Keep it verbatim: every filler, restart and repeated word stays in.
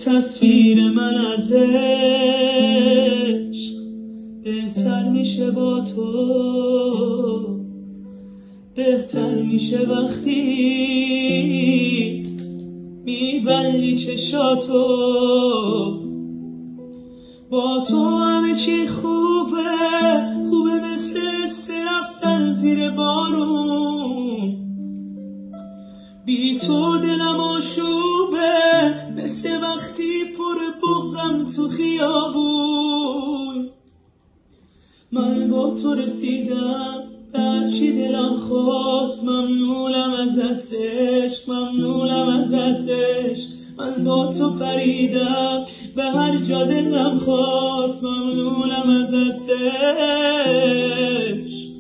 تصویر من از عشق بهتر میشه با تو، بهتر میشه وقتی میبندی چشاتو. با تو همه چی خوبه، خوبه مثل سه رفتن زیر بارون. بی تو دلم آشوبه، مثل وقتی پر بغضم تو خیابون. من با تو رسیدم به هرچی دلم خواست، ممنونم ازت عشق، ممنونم ازت عشق. من با تو پریدم به هر جا دلم خواست، ممنونم ازت عشق.